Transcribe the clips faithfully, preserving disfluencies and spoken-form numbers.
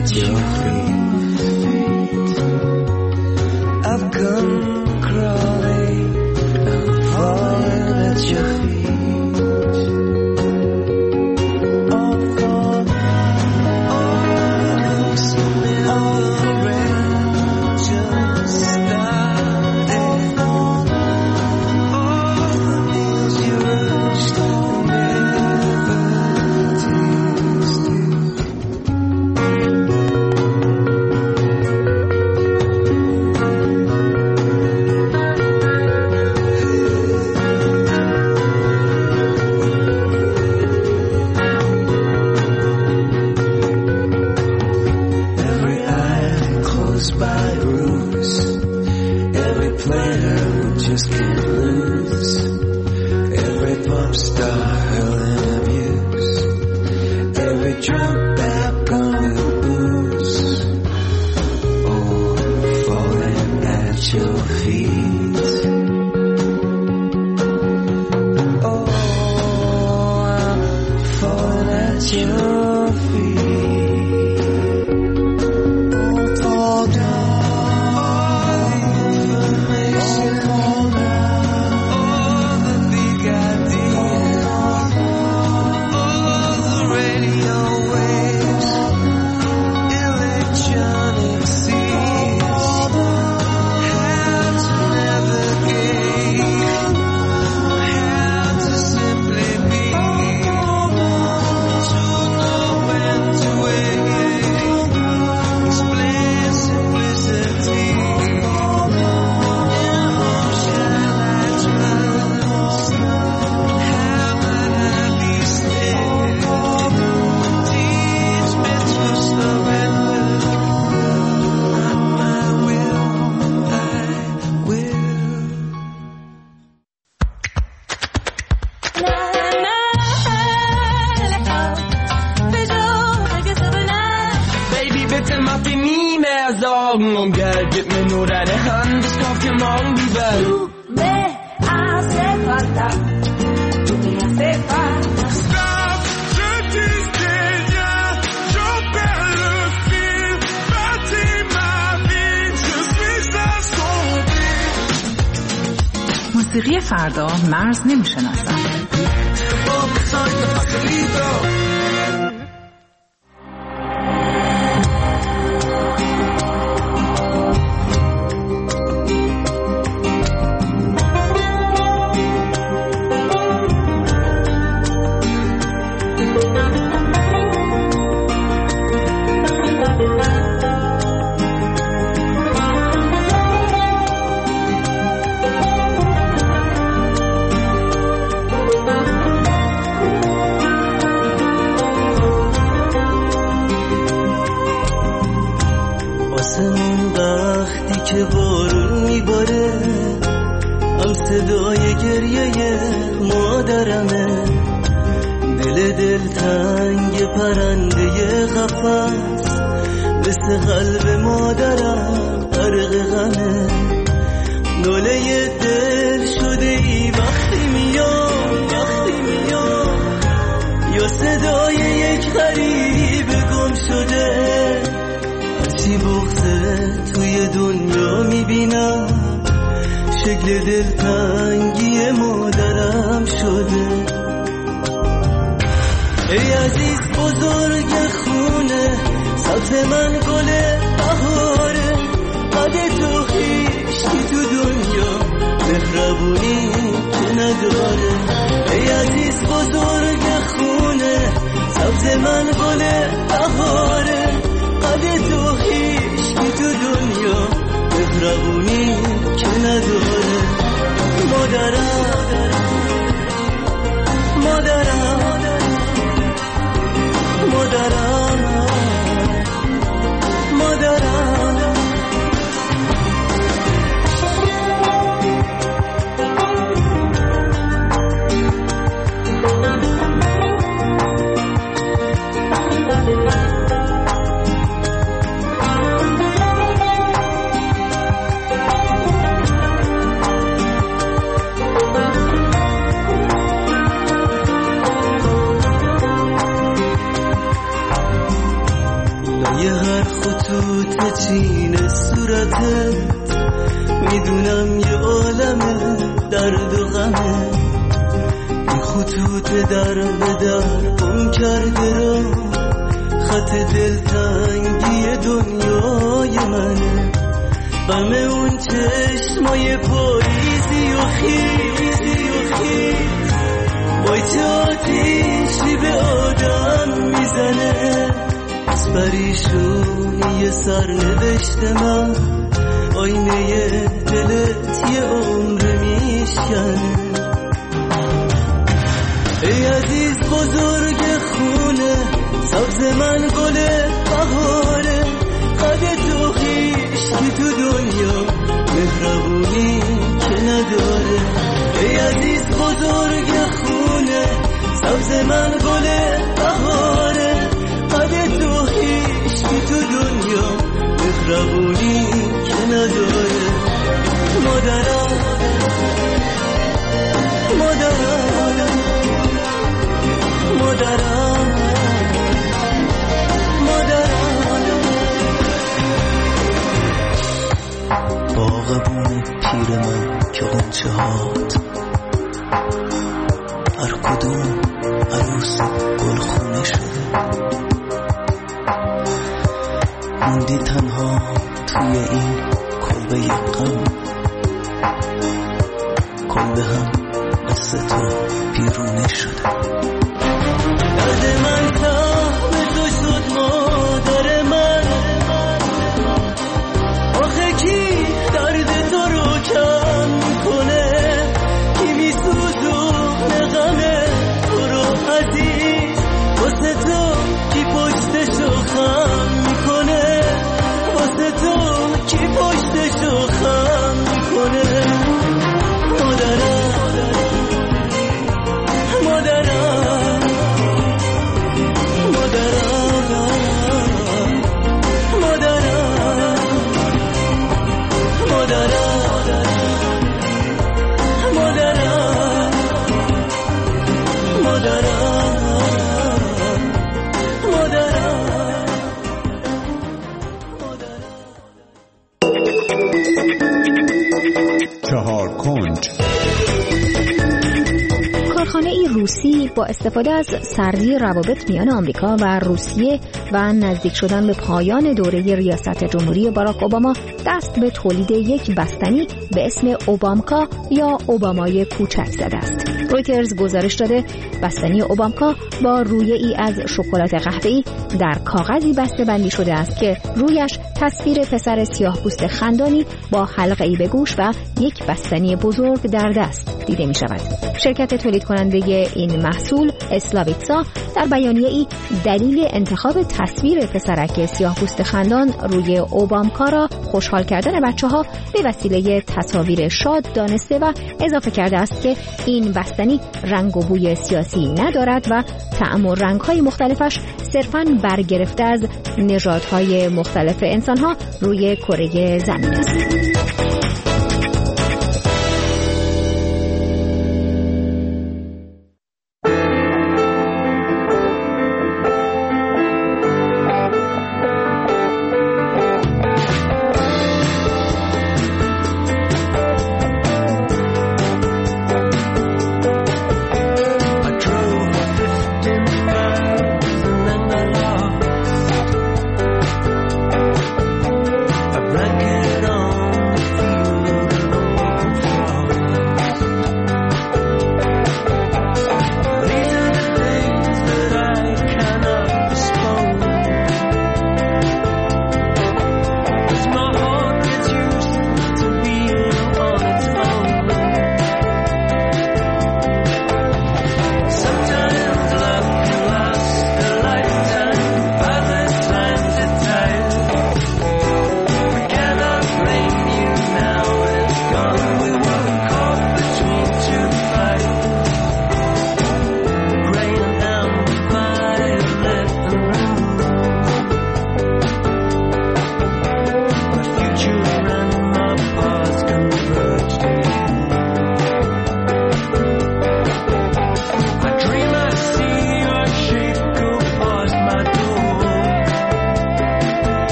at your feet. I've come crawling, I'm falling at your feet. موسیقی فردا مرز نمی‌شناسد. خطوط چین صورتت میدونم یه عالمه درد و غمه، این خطوط در به در گم کرده را خط دلتنگی دنیای منه، غم اون چشمای پاییزی و خیزی و خیز وای چه آتیشی به آدم میزنه، از پریشونی سرنوشت من آینه دلت یه عمر میشکنه. ای عزیز بزرگ خونه سبز من گل بهاره، قد تو هیچکی تو دنیا مهربونی که نداره. ای عزیز بزرگ خونه سبز من گل بهاره، قد تو هیچکی تو دنیا مهربونی که نداره. مادرم مادرم مادرم مادرم باغبون پیر من که غنچه هات هر کدوم عروس گلخونه شده، موندی تنها توی این کلبه غم، کلبه هم مثل تو بیرونه شده. درد من تحمل تو شد مادر من، آخه کی درد تو رو کم میکنه، کی میسوزونه غم تو رو عزیز، واسه تو کی پشتشو خم میکنه، واسه تو کی پشتشو خم میکنه. مادرم مادرم چهار کنج. کارخانه ای روسی با استفاده از سردی روابط میان آمریکا و روسیه و نزدیک شدن به پایان دوره ریاست جمهوری باراک اوباما دست به تولید یک بستنی به اسم اوبامکا یا اوبامای کوچک زده است. رویترز گزارش داده بستنی اوبامکا با رویه ای از شکلات قهوه‌ای در کاغذی بسته بندی شده است که رویش تصویر پسر سیاه‌پوست خندانی با حلقه‌ای به گوش و یک بستنی بزرگ در دست دیده می شود. شرکت تولید کننده این محصول اسلاویتسا در بیانیه‌ای دلیل انتخاب تصویر پسرک سیاه‌پوست خندان روی اوبامکا را خوشحال کردن بچه‌ها به وسیله تصاویر شاد دانسته و اضافه کرده است که این بستنی رنگ و بوی سیاسی ندارد و طعم و رنگ‌های مختلفش صرفاً برگرفته از نژادهای مختلف انسان‌ها روی کره زمین است. blanket on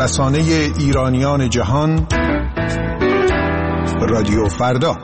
رسانه ایرانیان جهان، رادیو فردا.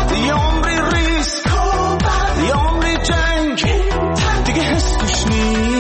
Me